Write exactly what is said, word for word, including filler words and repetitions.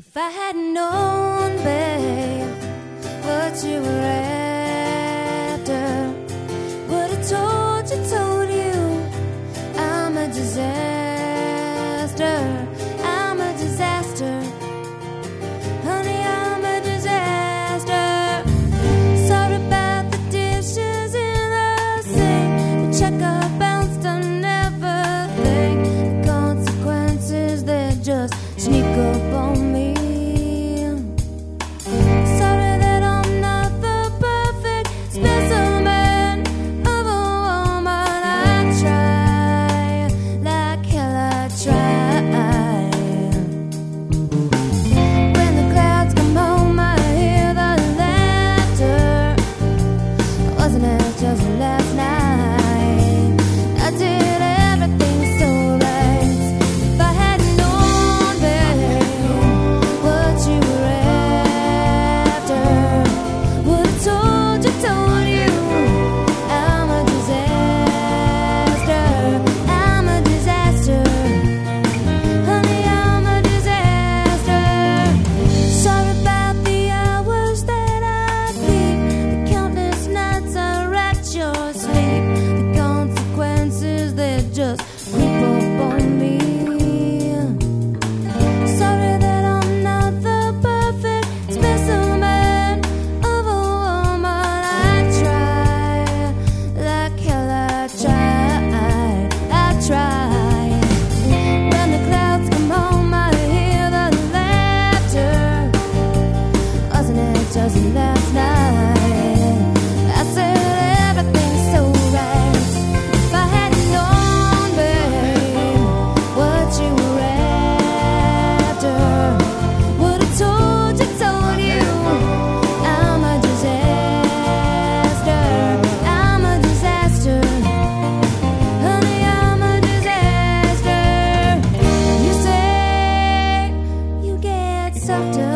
If I had known, babe, what you were after, would have told you, told you, I'm a disaster, I'm a disaster, honey, I'm a disaster. Sorry about the dishes in the sink, the checker bounced on everything, the consequences, they just sneak up on me. Softer